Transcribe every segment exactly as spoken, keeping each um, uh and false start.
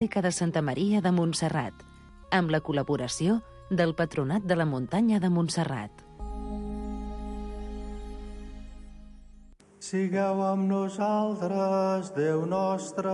de Santa Maria de Montserrat, amb la col·laboració del Patronat de la Muntanya de Montserrat. Sigueu amb nosaltres, Déu nostre.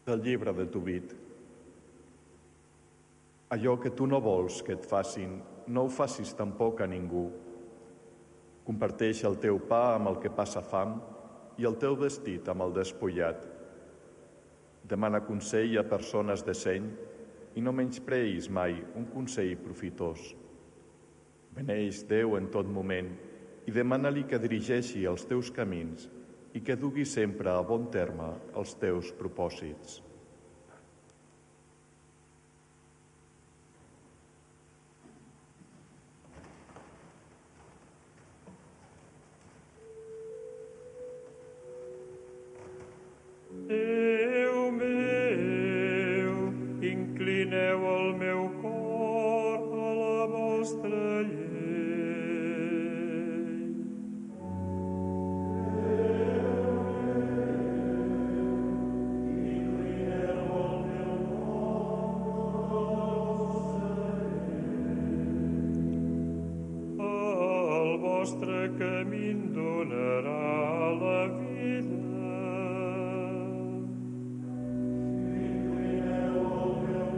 Del llibre de Tobit. Allò que tu no vols que et facin, no ho facis tampoc a ningú. Comparteix el teu pa amb el que passa fam i el teu vestit amb el despullat. Demana consell a persones de seny i no menyspreïs mai un consell profitós. Beneix Déu en tot moment i demana-li que dirigeixi els teus camins i que dugui sempre a bon terme els teus propòsits. Déu meu, inclineu el meu cor a la vostra llei. Camí em donarà la vida. Inclineu el meu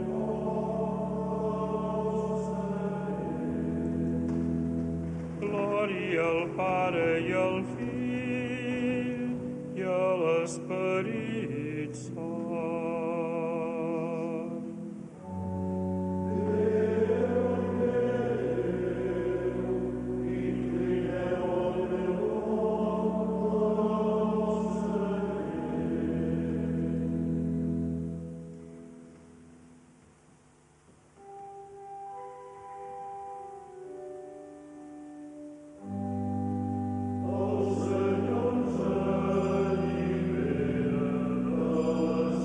cor. Glòria al Pare i al Fill i a l'Esperit Sant. Senyor ens allibera de les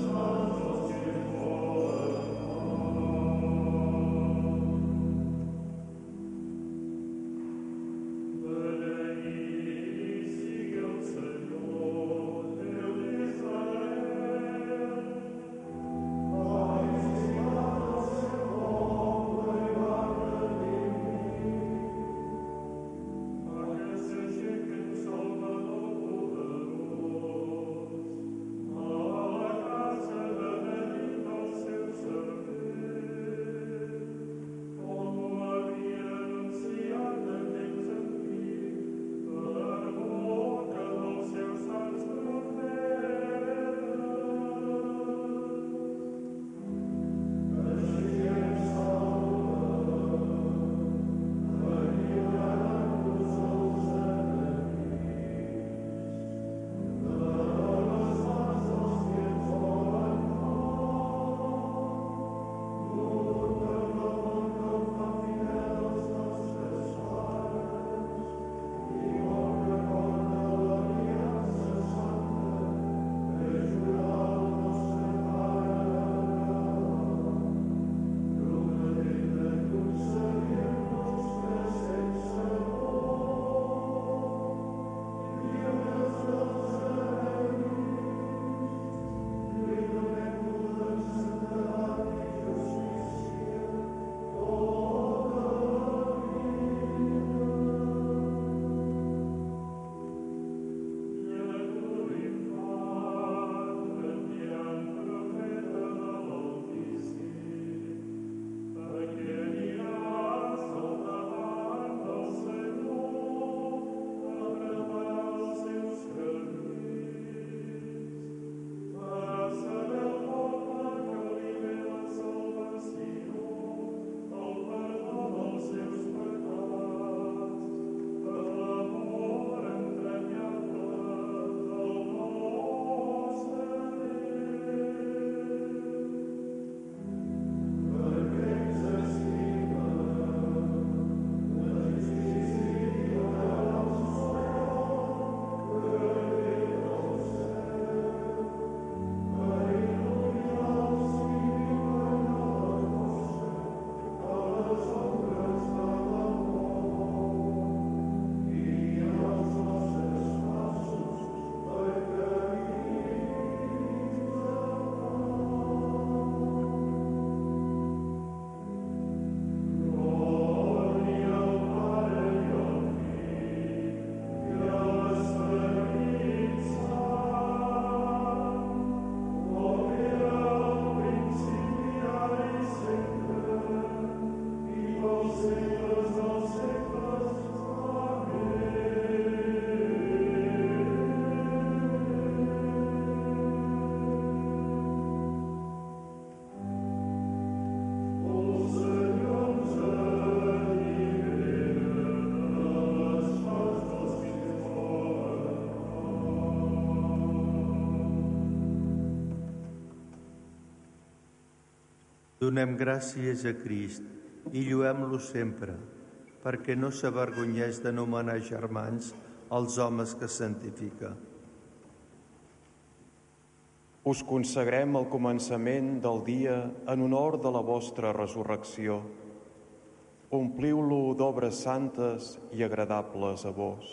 Donem gràcies a Crist i lluem-lo sempre, perquè no s'avergonyeix d'anomenar germans els homes que santifica. Us consagrem el començament del dia en honor de la vostra resurrecció. Ompliu-lo d'obres santes i agradables a vos.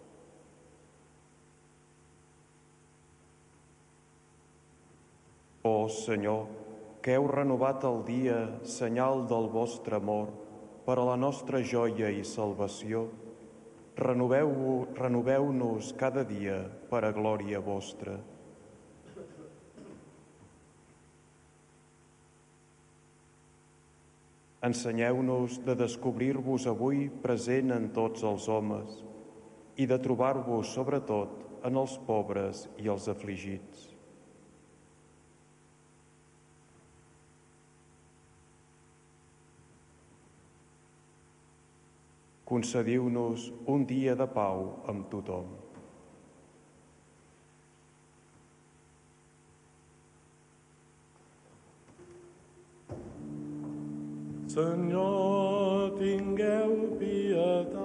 Ó Senyor, que heu renovat el dia, senyal del vostre amor, per a la nostra joia i salvació, renoveu, renoveu-nos cada dia per a glòria vostra. Ensenyeu-nos de descobrir-vos avui present en tots els homes i de trobar-vos, sobretot, en els pobres i els afligits. Concediu-nos un dia de pau amb tothom. Senyor, tingueu pietat.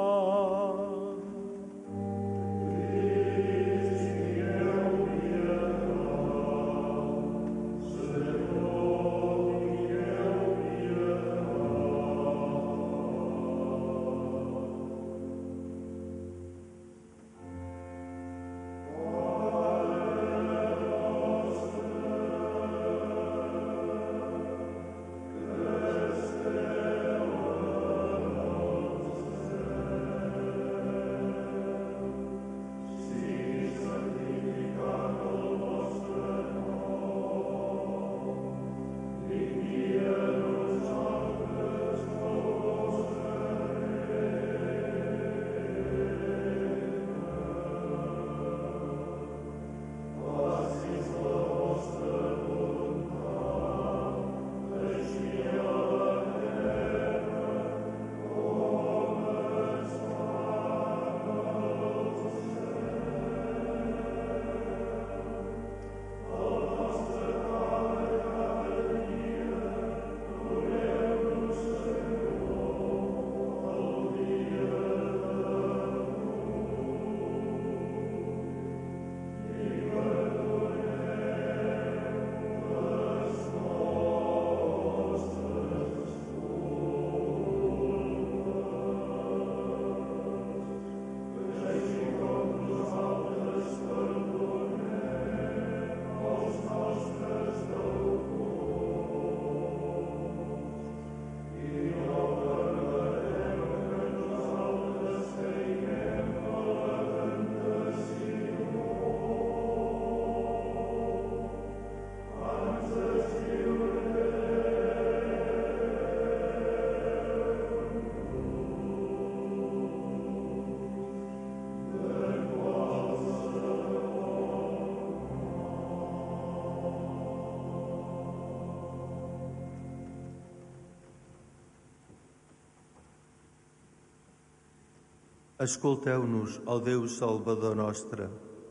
Escolteu-nos, ó Déu Salvador nostre,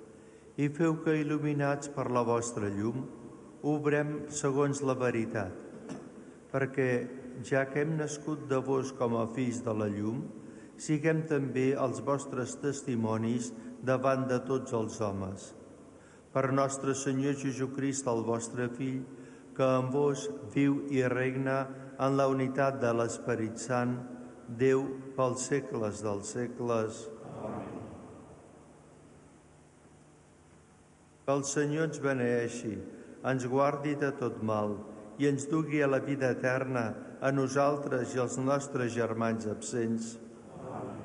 i feu que, il·luminats per la vostra llum, obrem segons la veritat, perquè, ja que hem nascut de vos com a fills de la llum, siguem també els vostres testimonis davant de tots els homes. Per nostre Senyor Jesucrist, el vostre Fill, que en vos viu i regna en la unitat de l'Esperit Sant, Déu pels segles dels segles. Amén. Que el Senyor ens beneeixi, ens guardi de tot mal i ens dugui a la vida eterna a nosaltres i als nostres germans absents. Amén.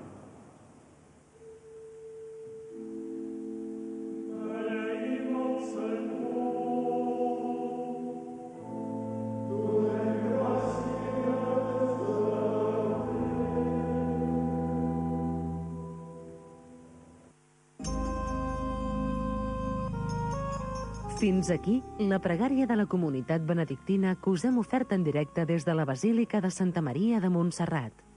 Fins aquí la pregària de la comunitat benedictina que us hem ofert en directe des de la Basílica de Santa Maria de Montserrat.